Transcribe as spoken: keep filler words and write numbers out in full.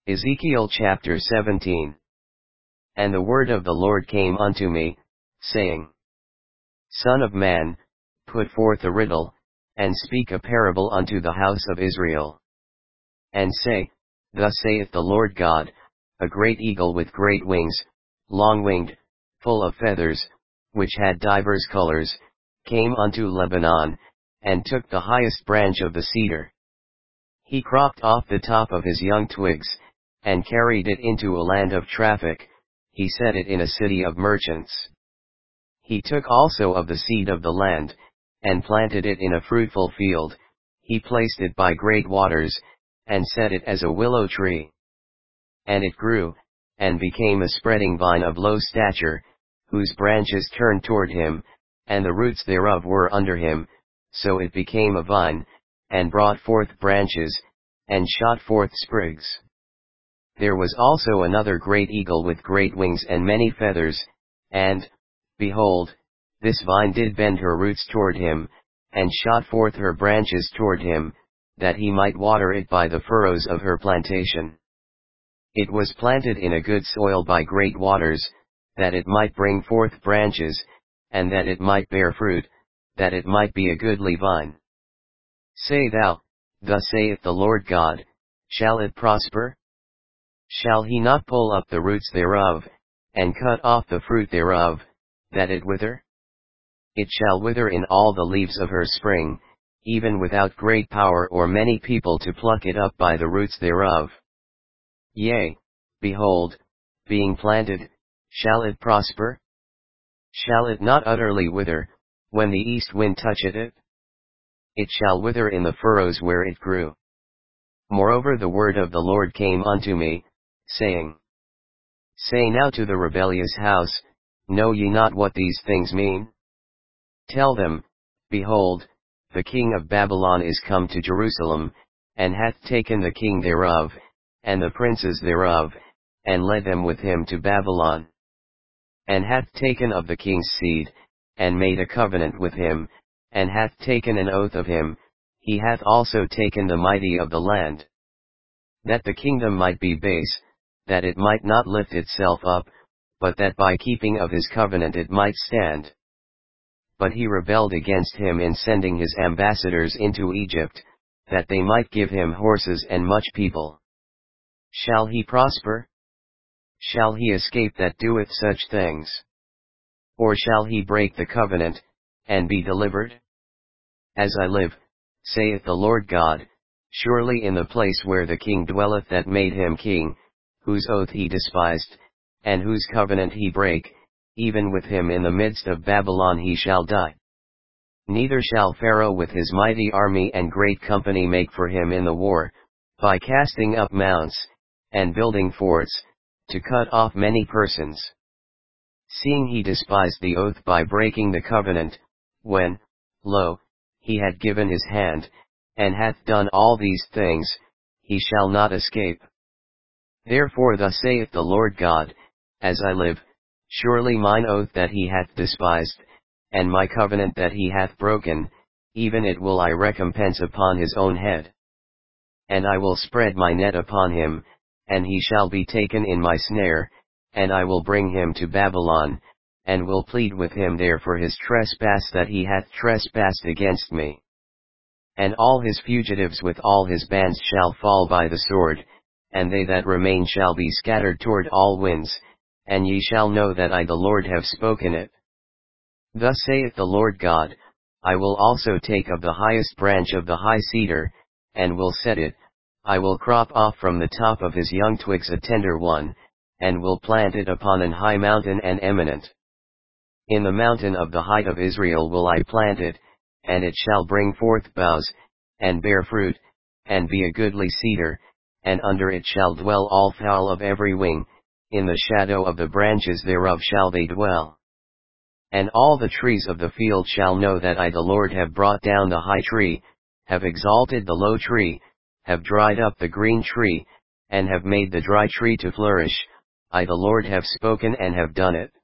Ezekiel chapter seventeen. And the word of the Lord came unto me, saying, Son of man, put forth a riddle, and speak a parable unto the house of Israel. And say, Thus saith the Lord God, a great eagle with great wings, long-winged, full of feathers, which had divers colors, came unto Lebanon, and took the highest branch of the cedar. He cropped off the top of his young twigs, and carried it into a land of traffic, he set it in a city of merchants. He took also of the seed of the land, and planted it in a fruitful field, he placed it by great waters, and set it as a willow tree. And it grew, and became a spreading vine of low stature, whose branches turned toward him, and the roots thereof were under him, so it became a vine, and brought forth branches, and shot forth sprigs. There was also another great eagle with great wings and many feathers, and, behold, this vine did bend her roots toward him, and shot forth her branches toward him, that he might water it by the furrows of her plantation. It was planted in a good soil by great waters, that it might bring forth branches, and that it might bear fruit, that it might be a goodly vine. Say thou, Thus saith the Lord God, shall it prosper? Shall he not pull up the roots thereof, and cut off the fruit thereof, that it wither? It shall wither in all the leaves of her spring, even without great power or many people to pluck it up by the roots thereof. Yea, behold, being planted, shall it prosper? Shall it not utterly wither, when the east wind toucheth it? It shall wither in the furrows where it grew. Moreover the word of the Lord came unto me, saying, Say now to the rebellious house, Know ye not what these things mean? Tell them, Behold, the king of Babylon is come to Jerusalem, and hath taken the king thereof, and the princes thereof, and led them with him to Babylon. And hath taken of the king's seed, and made a covenant with him, and hath taken an oath of him, he hath also taken the mighty of the land. That the kingdom might be base, that it might not lift itself up, but that by keeping of his covenant it might stand. But he rebelled against him in sending his ambassadors into Egypt, that they might give him horses and much people. Shall he prosper? Shall he escape that doeth such things? Or shall he break the covenant, and be delivered? As I live, saith the Lord God, surely in the place where the king dwelleth that made him king, whose oath he despised, and whose covenant he brake, even with him in the midst of Babylon he shall die. Neither shall Pharaoh with his mighty army and great company make for him in the war, by casting up mounts, and building forts, to cut off many persons. Seeing he despised the oath by breaking the covenant, when, lo, he had given his hand, and hath done all these things, he shall not escape. Therefore thus saith the Lord God, As I live, surely mine oath that he hath despised, and my covenant that he hath broken, even it will I recompense upon his own head. And I will spread my net upon him, and he shall be taken in my snare, and I will bring him to Babylon, and will plead with him there for his trespass that he hath trespassed against me. And all his fugitives with all his bands shall fall by the sword, and they that remain shall be scattered toward all winds, and ye shall know that I the Lord have spoken it. Thus saith the Lord God, I will also take of the highest branch of the high cedar, and will set it, I will crop off from the top of his young twigs a tender one, and will plant it upon an high mountain and eminent. In the mountain of the height of Israel will I plant it, and it shall bring forth boughs, and bear fruit, and be a goodly cedar, and under it shall dwell all fowl of every wing, in the shadow of the branches thereof shall they dwell. And all the trees of the field shall know that I the Lord have brought down the high tree, have exalted the low tree, have dried up the green tree, and have made the dry tree to flourish, I the Lord have spoken and have done it.